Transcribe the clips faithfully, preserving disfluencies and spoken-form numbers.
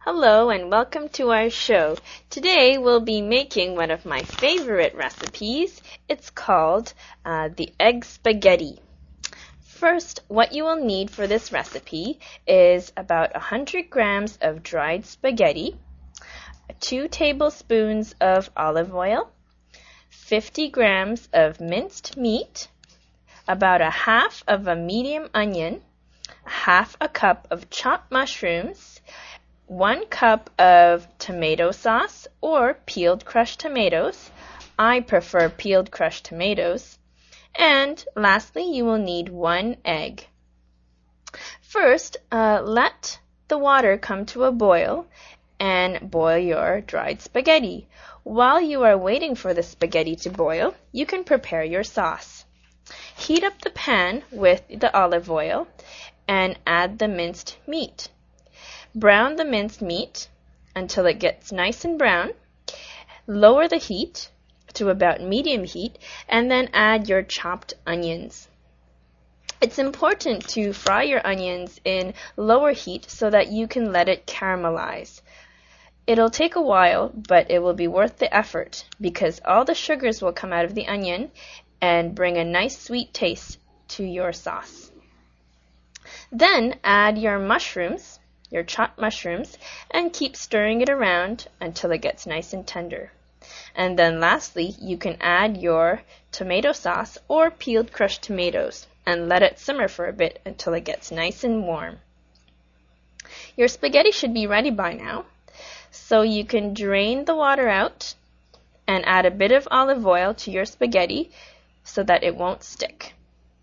Hello and welcome to our show. Today we'll be making one of my favorite recipes. It's called uh, the egg spaghetti. First, what you will need for this recipe is about one hundred grams of dried spaghetti, two tablespoons of olive oil, fifty grams of minced meat, about a half of a medium onion, half a cup of chopped mushrooms, one cup of tomato sauce or peeled crushed tomatoes. I prefer peeled crushed tomatoes. And lastly, you will need one egg. First, uh, let the water come to a boil and boil your dried spaghetti. While you are waiting for the spaghetti to boil, you can prepare your sauce. Heat up the pan with the olive oil and add the minced meat. Brown the minced meat until it gets nice and brown. Lower the heat to about medium heat and then add your chopped onions. It's important to fry your onions in lower heat so that you can let it caramelize. It'll take a while, but it will be worth the effort because all the sugars will come out of the onion and bring a nice sweet taste to your sauce. Then add your mushrooms, your chopped mushrooms, and keep stirring it around until it gets nice and tender. And then lastly, you can add your tomato sauce or peeled crushed tomatoes and let it simmer for a bit until it gets nice and warm. Your spaghetti should be ready by now, so you can drain the water out and add a bit of olive oil to your spaghetti so that it won't stick.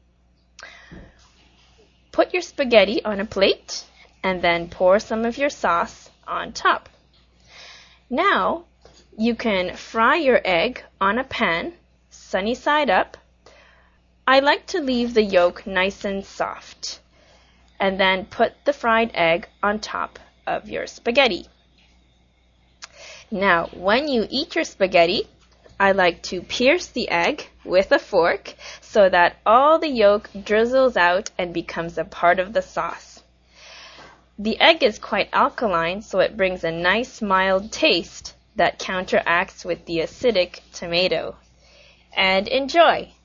Put your spaghetti on a plate and then pour some of your sauce on top. Now, you can fry your egg on a pan, sunny side up. I like to leave the yolk nice and soft, and then put the fried egg on top of your spaghetti. Now, when you eat your spaghetti, I like to pierce the egg with a fork so that all the yolk drizzles out and becomes a part of the sauce. The egg is quite alkaline, so it brings a nice mild taste that counteracts with the acidic tomato. And enjoy!